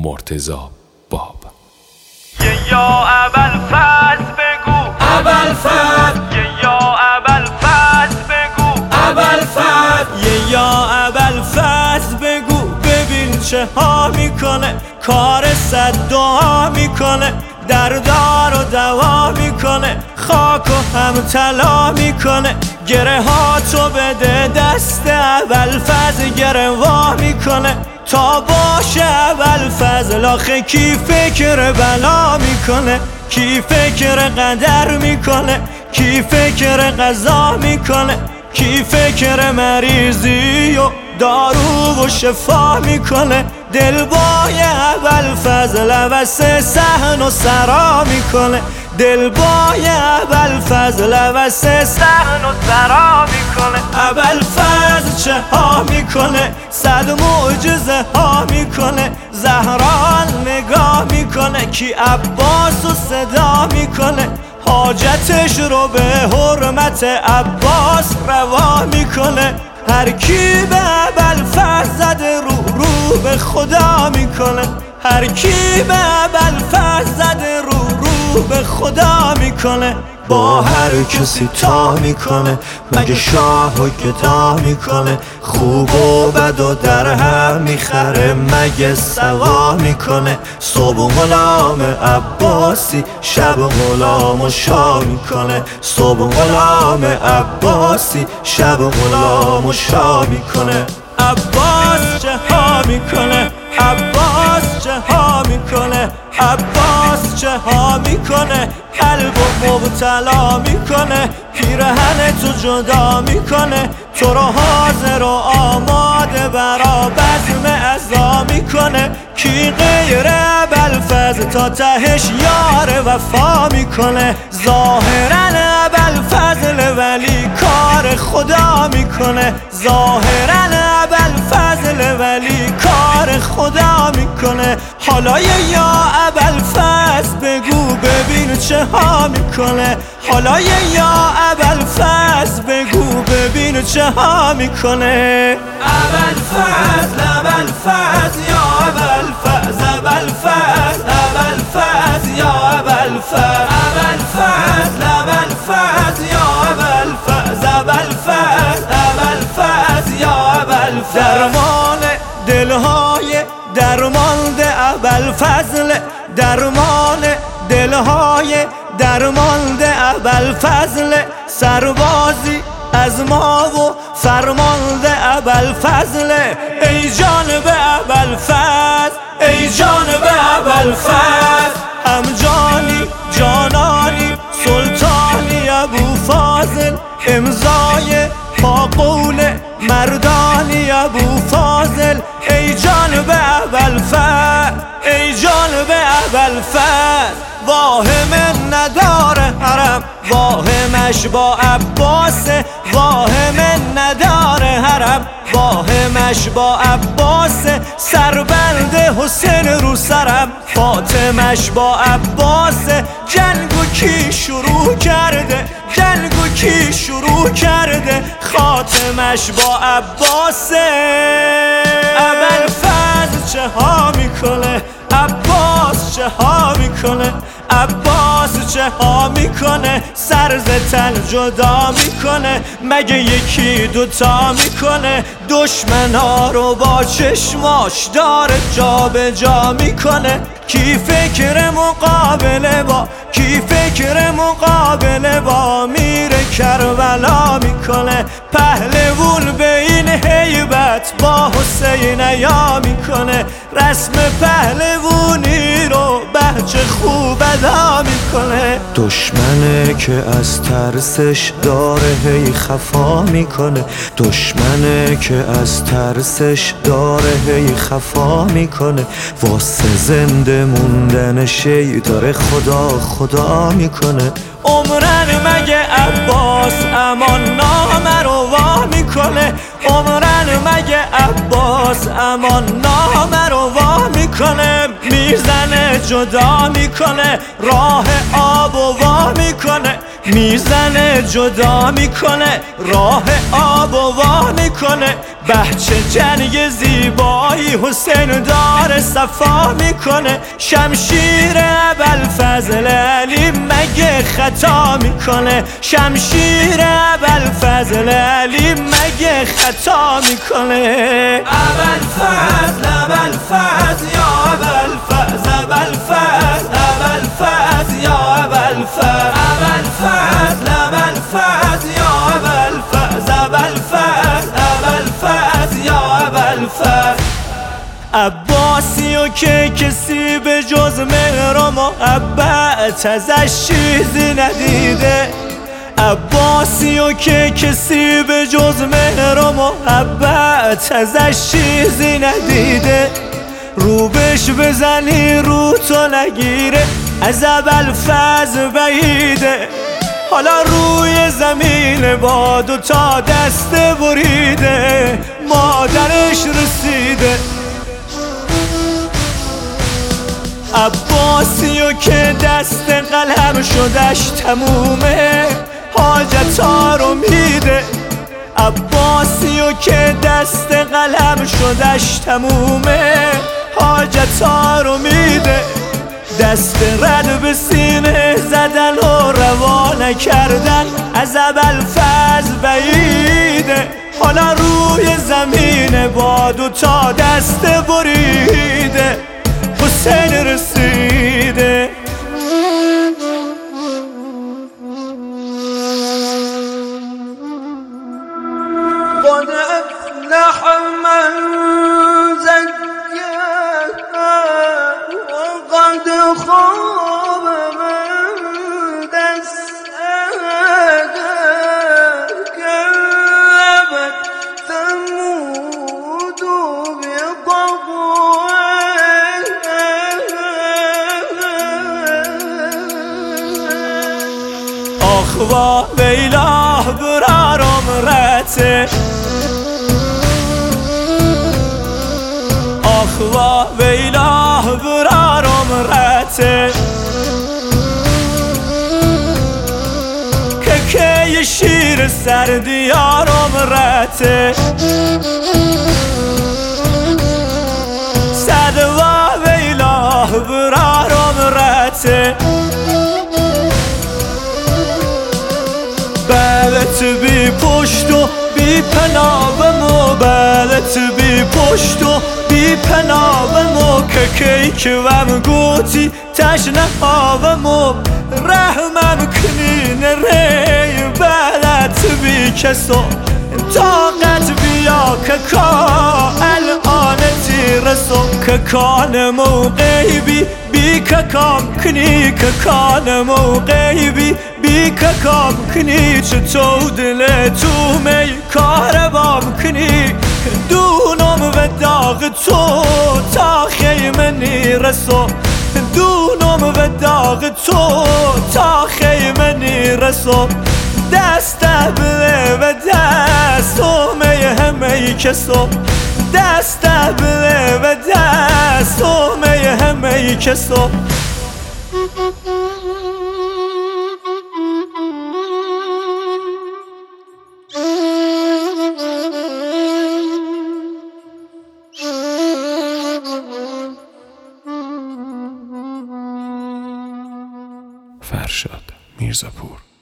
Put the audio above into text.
مرتضی باب. یا ابوالفضل بگو ابوالفضل، یا ابوالفضل بگو ابوالفضل، یا ابوالفضل بگو ببین چه ها میکنه، کار صد دعا میکنه، در دار و دوا میکنه، خاک و هم طلا میکنه، گره ها تو بده دست ابوالفضل گره وا میکنه، تا باشه ابوالفضل آخه کی فکر بلا میکنه، کی فکر قدر میکنه، کی فکر قضا میکنه، کی فکر مریضی و دارو و شفا میکنه، دلبای ابوالفضل واسه صحن و سرا میکنه، دلبای ابوالفضل واسه صحن و سرا میکنه، ابوالفضل چه ها میکنه، صد معجزه ها میکنه، زهرا نگاه میکنه، کی عباس و صدا میکنه، حاجتش رو به حرمت عباس روا میکنه، هر کی به ابوالفضل زده رو به خدا میکنه، هر کی به ابوالفضل زده رو به خدا میکنه، با هر کسی تا میکنه، مگه شاه و گدا میکنه، خوب و بد و در هم میخره، مگه سوا میکنه، صبح غلام عباسی شب غلام و شاه میکنه، صبح غلام عباسی شب غلام و شاه میکنه، عباس چه ها میکنه، عباس چه ها میکنه، عباس چه ها میکنه، قلب و مبتلا میکنه، پیرهن تو جدا میکنه، تو رو حاضر و آماده برا بزم عزا میکنه، کی غیر ابوالفضل تا تهش یار وفا میکنه، ظاهرا ابوالفضل ولی کار خدا میکنه، ظاهرا ابوالفضل ولی کار خدا میکنه، حالا یا ابوالفضل بگو ببین چه ها میکنه، حالا یا ابوالفضل بگو ببین چه ها میکنه، ابوالفضل ابوالفضل یا ابوالفضل ابوالفضل ابوالفضل یا ابوالفضل ابوالفضل ابوالفضل یا ابوالفضل ابوالفضل ابوالفضل یا ابوالفضل، درمان دلهای درمانده ابوالفضل، درمان دلهای درمانده ابوالفضل، سربازی از ما و فرمانده ابوالفضل، ای جانب ابوالفضل، ای جانب ابوالفضل، هم جانی جانانی سلطانی ابوفاضل، امضای پا قول مردانی ابوفاضل، ای جانب ابوالفضل، ای جانب ابوالفضل، واهم نداره حرم، واهمش با عباسه، واهم نداره حرم، واهمش با عباسه، سربند حسین رو سرم، فاطمش با عباسه، جنگو کی شروع کرده، جنگو کی شروع کرده، خاتمش با عباسه، ابوالفضل چه ها میکنه، عباس چه ها میکنه، عباس چه ها میکنه، سر ز تن جدا میکنه، مگه یکی دوتا میکنه، دشمنا رو با چشماش داره جا به جا میکنه، کی فکر مقابله با، کی فکر مقابله با میره کربلا میکنه، پهلوون به این هیبت با حسین یا میکنه، رسم پهلوونی رو بچه خوب ادا میکنه، دشمنه که از ترسش داره هی خفا میکنه، دشمنه که از ترسش داره هی خفا میکنه، واسه زنده موندنش داره خدا خدا میکنه، عمرن مگه عباس امان نامه رو وا میکنه، عمرن مگه عباس امان نامه رو وا میکنه، میزنه جدا میکنه، راه آب و وا میکنه، میزنه جدا میکنه، راه آب و وا میکنه، بچه جنگ زیبایی حسین داره صفا میکنه. میکنه شمشیر ابوالفضل علی مگه خطا میکنه شمشیر ابوالفضل علی مگه خطا میکنه ابوالفضل ابوالفضل یا ابوالفضل ابوالفضل ابوالفضل یا ابوالفضل ابوالفضل ابوالفضل یا ابوالفضل ابوالفضل ابوالفضل یا ابوالفضل عباسیو که کسی به جز مهر و محبت ازش چیزی ندیده عباسیو که کسی به جز مهر و محبت ازش چیزی ندیده رو بش بزنی رو تو نگیره از ابوالفضل بعیده حالا روی زمین با دو تا دسته بریده مادرش رسیده عباسیو که دست قلم شدش تمومه حاجتا رو میده عباسیو که دست قلم شدش تمومه حاجتا رو میده دست رد به سینه زدن و روانه کردن از ابوالفضل بعیده حالا روی زمین با دو تا دست بریده حسین رسیده قد افلح من زكاها وقد خاب من دساها كذبت ثمود بطغواها آخ وا ویلا برار عمرته آخ وا ویلا برار عمرته که شیر سر دیار عمرته صد وا ویلا برار عمرته بلت بی پشت و بی پناهمو بلت بی پشت و بی پناهمو که که وم گوتی تشنه هاومو رحمم کنین ری بلت بی کسو طاقت بیا که کا الان تیرسو که کان موقعی بی که کام کنی که کان موقعی بی که کام کنی چطور دل تو می کار بام کنی دونم و داغ تو تا خیمه نیرسو دونم و داغ تو تا خیمه نیرسو دست بله و دست همه همه کسو دست بله و دست همه همه کسو فرشاد میرزاپور.